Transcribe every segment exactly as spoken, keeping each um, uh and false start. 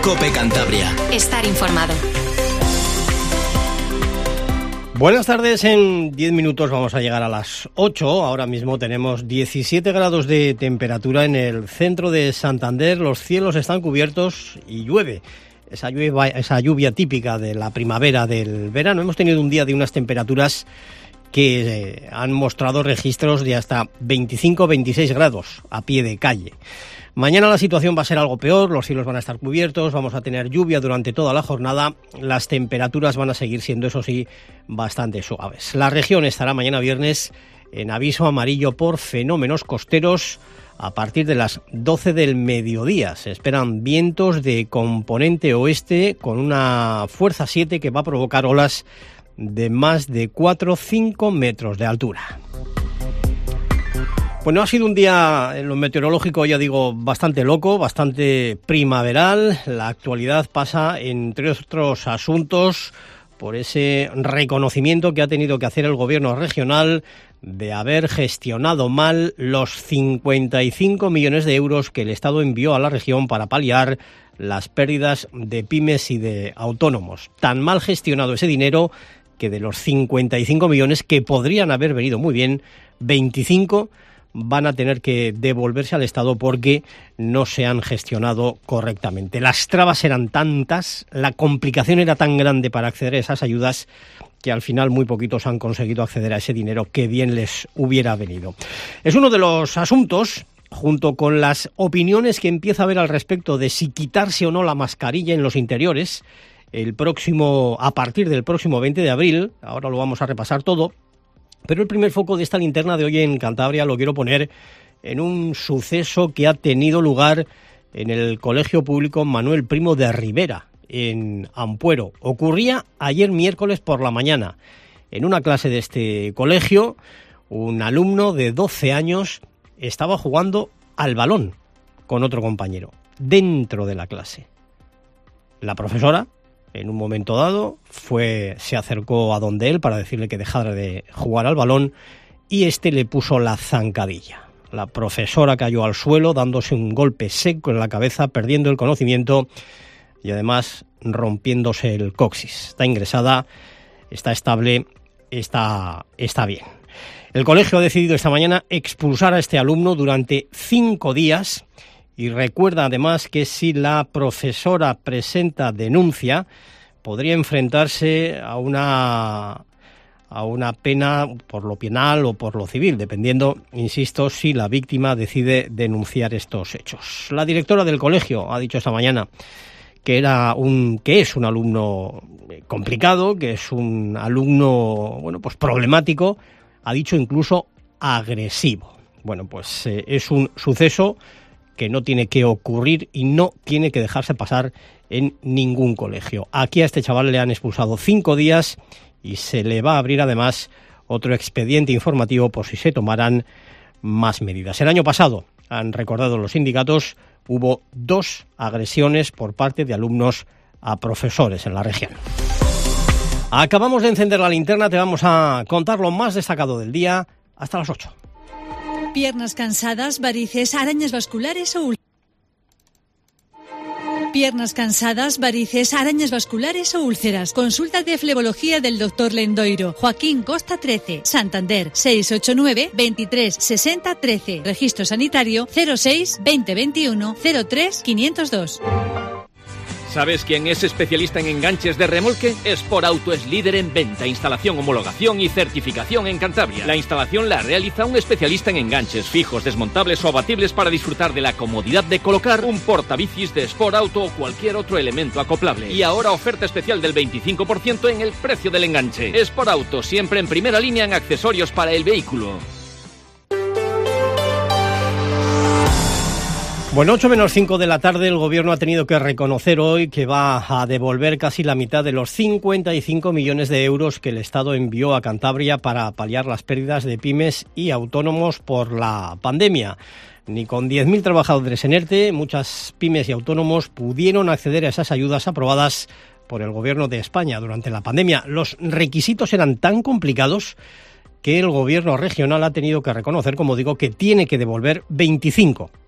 COPE Cantabria. Estar informado. Buenas tardes, en diez minutos vamos a llegar a las ocho. Ahora mismo tenemos diecisiete grados de temperatura en el centro de Santander. Los cielos están cubiertos y llueve. Esa lluvia, esa lluvia típica de la primavera, del verano. Hemos tenido un día de unas temperaturas que eh, han mostrado registros de hasta veinticinco a veintiséis grados a pie de calle. Mañana la situación va a ser algo peor, los cielos van a estar cubiertos, vamos a tener lluvia durante toda la jornada, las temperaturas van a seguir siendo, eso sí, bastante suaves. La región estará mañana viernes en aviso amarillo por fenómenos costeros a partir de las doce del mediodía. Se esperan vientos de componente oeste con una fuerza siete que va a provocar olas de más de cuatro a cinco metros de altura. Bueno, ha sido un día en lo meteorológico, ya digo, bastante loco, bastante primaveral. La actualidad pasa, entre otros asuntos, por ese reconocimiento que ha tenido que hacer el gobierno regional de haber gestionado mal los cincuenta y cinco millones de euros que el Estado envió a la región para paliar las pérdidas de pymes y de autónomos. Tan mal gestionado ese dinero que de los cincuenta y cinco millones que podrían haber venido muy bien, veinticinco van a tener que devolverse al Estado porque no se han gestionado correctamente. Las trabas eran tantas, la complicación era tan grande para acceder a esas ayudas que al final muy poquitos han conseguido acceder a ese dinero que bien les hubiera venido. Es uno de los asuntos, junto con las opiniones que empieza a haber al respecto de si quitarse o no la mascarilla en los interiores, el próximo, a partir del próximo veinte de abril, ahora lo vamos a repasar todo. Pero el primer foco de esta linterna de hoy en Cantabria lo quiero poner en un suceso que ha tenido lugar en el Colegio Público Manuel Primo de Rivera, en Ampuero. Ocurría ayer miércoles por la mañana. En una clase de este colegio, un alumno de doce años estaba jugando al balón con otro compañero, dentro de la clase. La profesora, en un momento dado, fue, se acercó a donde él para decirle que dejara de jugar al balón y este le puso la zancadilla. La profesora cayó al suelo dándose un golpe seco en la cabeza, perdiendo el conocimiento y además rompiéndose el coxis. Está ingresada, está estable, está, está bien. El colegio ha decidido esta mañana expulsar a este alumno durante cinco días. Y recuerda además que si la profesora presenta denuncia, podría enfrentarse a una, a una pena por lo penal o por lo civil, dependiendo, insisto, si la víctima decide denunciar estos hechos. La directora del colegio ha dicho esta mañana que, era un, que es un alumno complicado, que es un alumno bueno, pues problemático, ha dicho incluso agresivo. Bueno, pues eh, es un suceso que no tiene que ocurrir y no tiene que dejarse pasar en ningún colegio. Aquí a este chaval le han expulsado cinco días y se le va a abrir además otro expediente informativo por si se tomaran más medidas. El año pasado, han recordado los sindicatos, hubo dos agresiones por parte de alumnos a profesores en la región. Acabamos de encender la linterna, te vamos a contar lo más destacado del día hasta las ocho. Piernas cansadas, varices, arañas vasculares o úlceras. Piernas cansadas, varices, arañas vasculares o úlceras. Consulta de flebología del doctor Lendoiro. Joaquín Costa trece, Santander, seis ocho nueve, veintitrés, sesenta, trece. Registro sanitario cero seis, veinte veintiuno, cero tres, quinientos dos. ¿Sabes quién es especialista en enganches de remolque? Sporauto es líder en venta, instalación, homologación y certificación en Cantabria. La instalación la realiza un especialista en enganches fijos, desmontables o abatibles para disfrutar de la comodidad de colocar un portabicis de Sporauto o cualquier otro elemento acoplable. Y ahora oferta especial del veinticinco por ciento en el precio del enganche. Sporauto, siempre en primera línea en accesorios para el vehículo. Bueno, ocho menos cinco de la tarde, el Gobierno ha tenido que reconocer hoy que va a devolver casi la mitad de los cincuenta y cinco millones de euros que el Estado envió a Cantabria para paliar las pérdidas de pymes y autónomos por la pandemia. Ni con diez mil trabajadores en ERTE, muchas pymes y autónomos pudieron acceder a esas ayudas aprobadas por el Gobierno de España durante la pandemia. Los requisitos eran tan complicados que el Gobierno regional ha tenido que reconocer, como digo, que tiene que devolver veinticinco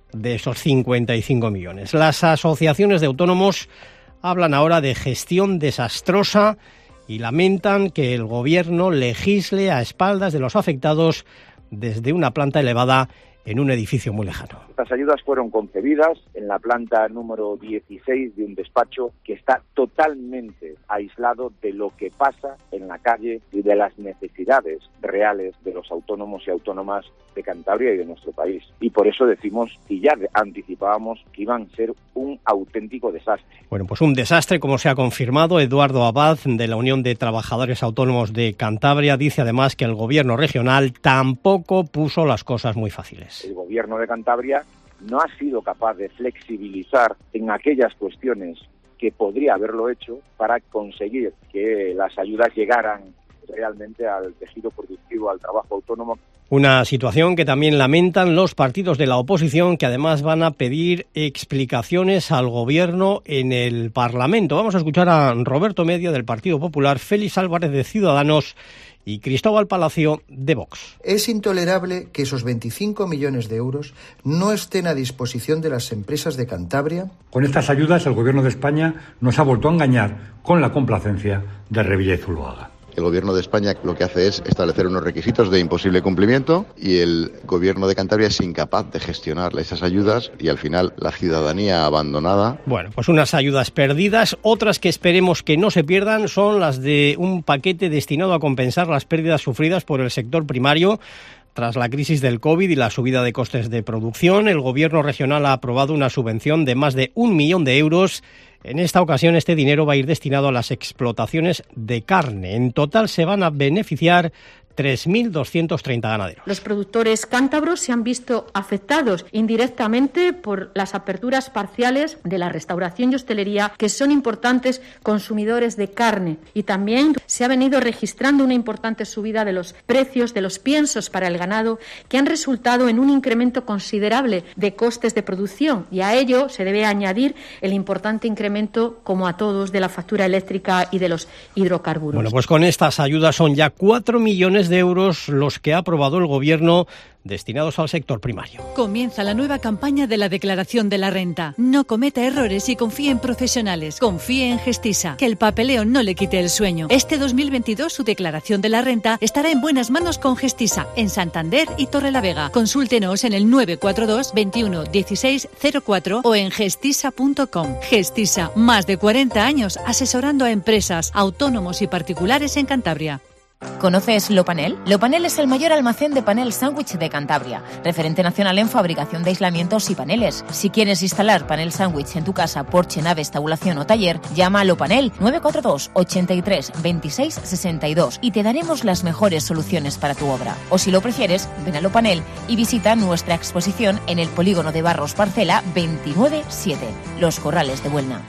de esos cincuenta y cinco millones. Las asociaciones de autónomos hablan ahora de gestión desastrosa y lamentan que el gobierno legisle a espaldas de los afectados desde una planta elevada en un edificio muy lejano. Estas ayudas fueron concebidas en la planta número dieciséis de un despacho que está totalmente aislado de lo que pasa en la calle y de las necesidades reales de los autónomos y autónomas de Cantabria y de nuestro país. Y por eso decimos, y ya anticipábamos, que iban a ser un auténtico desastre. Bueno, pues un desastre, como se ha confirmado. Eduardo Abad, de la Unión de Trabajadores Autónomos de Cantabria, dice además que el gobierno regional tampoco puso las cosas muy fáciles. El gobierno de Cantabria no ha sido capaz de flexibilizar en aquellas cuestiones que podría haberlo hecho para conseguir que las ayudas llegaran realmente al tejido productivo, al trabajo autónomo. Una situación que también lamentan los partidos de la oposición, que además van a pedir explicaciones al gobierno en el Parlamento. Vamos a escuchar a Roberto Medio del Partido Popular, Félix Álvarez de Ciudadanos y Cristóbal Palacio de Vox. Es intolerable que esos veinticinco millones de euros no estén a disposición de las empresas de Cantabria. Con estas ayudas el Gobierno de España nos ha vuelto a engañar con la complacencia de Revilla y Zuluaga. El Gobierno de España lo que hace es establecer unos requisitos de imposible cumplimiento y el Gobierno de Cantabria es incapaz de gestionar esas ayudas y al final la ciudadanía abandonada. Bueno, pues unas ayudas perdidas. Otras que esperemos que no se pierdan son las de un paquete destinado a compensar las pérdidas sufridas por el sector primario. Tras la crisis del COVID y la subida de costes de producción, el Gobierno regional ha aprobado una subvención de más de un millón de euros. En esta ocasión, este dinero va a ir destinado a las explotaciones de carne. En total se van a beneficiar tres mil doscientos treinta ganaderos. Los productores cántabros se han visto afectados indirectamente por las aperturas parciales de la restauración y hostelería, que son importantes consumidores de carne, y también se ha venido registrando una importante subida de los precios de los piensos para el ganado, que han resultado en un incremento considerable de costes de producción, y a ello se debe añadir el importante incremento, como a todos, de la factura eléctrica y de los hidrocarburos. Bueno, pues con estas ayudas son ya cuatro millones de euros los que ha aprobado el Gobierno destinados al sector primario. Comienza la nueva campaña de la declaración de la renta. No cometa errores y confíe en profesionales. Confíe en Gestisa, que el papeleo no le quite el sueño. Este dos mil veintidós su declaración de la renta estará en buenas manos con Gestisa, en Santander y Torrelavega. Consúltenos en el nueve cuatro dos, veintiuno, dieciséis cero cuatro o en gestisa punto com. Gestisa, más de cuarenta años asesorando a empresas, autónomos y particulares en Cantabria. ¿Conoces Lopanel? Lopanel es el mayor almacén de panel sándwich de Cantabria, referente nacional en fabricación de aislamientos y paneles. Si quieres instalar panel sándwich en tu casa, porche, nave, estabulación o taller, llama a Lopanel nueve cuatro dos, ochenta y tres, veintiséis sesenta y dos y te daremos las mejores soluciones para tu obra. O si lo prefieres, ven a Lopanel y visita nuestra exposición en el polígono de Barros Parcela veintinueve siete, Los Corrales de Buelna.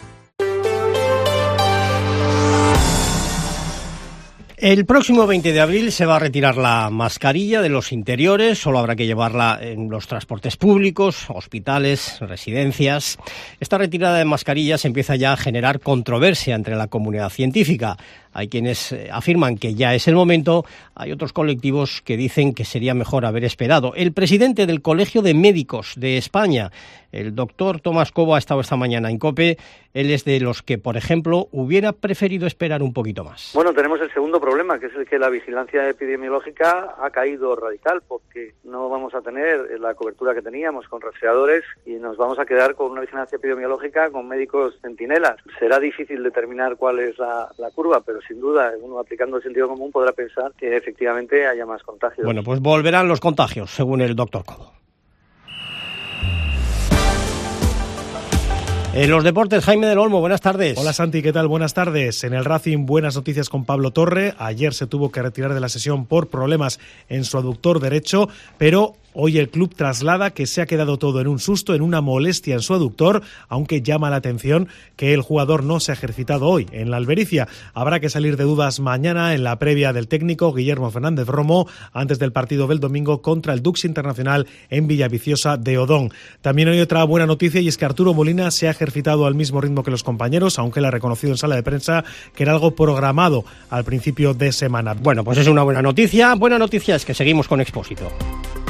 El próximo veinte de abril se va a retirar la mascarilla de los interiores, solo habrá que llevarla en los transportes públicos, hospitales, residencias. Esta retirada de mascarillas empieza ya a generar controversia entre la comunidad científica. Hay quienes afirman que ya es el momento, hay otros colectivos que dicen que sería mejor haber esperado. El presidente del Colegio de Médicos de España, el doctor Tomás Cobo, ha estado esta mañana en COPE. Él es de los que, por ejemplo, hubiera preferido esperar un poquito más. Bueno, tenemos el segundo problema, que es el que la vigilancia epidemiológica ha caído radical, porque no vamos a tener la cobertura que teníamos con rastreadores y nos vamos a quedar con una vigilancia epidemiológica con médicos centinelas. Será difícil determinar cuál es la, la curva, pero sin duda, uno aplicando el sentido común podrá pensar que efectivamente haya más contagios. Bueno, pues volverán los contagios, según el doctor Cobo. En los deportes, Jaime del Olmo, buenas tardes. Hola Santi, ¿qué tal? Buenas tardes. En el Racing, buenas noticias con Pablo Torre. Ayer se tuvo que retirar de la sesión por problemas en su aductor derecho, pero hoy el club traslada que se ha quedado todo en un susto, en una molestia en su aductor, aunque llama la atención que el jugador no se ha ejercitado hoy en la Albericia. Habrá que salir de dudas mañana en la previa del técnico Guillermo Fernández Romo, antes del partido del domingo contra el Dux Internacional en Villaviciosa de Odón. También hay otra buena noticia, y es que Arturo Molina se ha ejercitado al mismo ritmo que los compañeros, aunque él ha reconocido en sala de prensa que era algo programado al principio de semana. Bueno, pues es una buena noticia. Buena noticia es que seguimos con Expósito.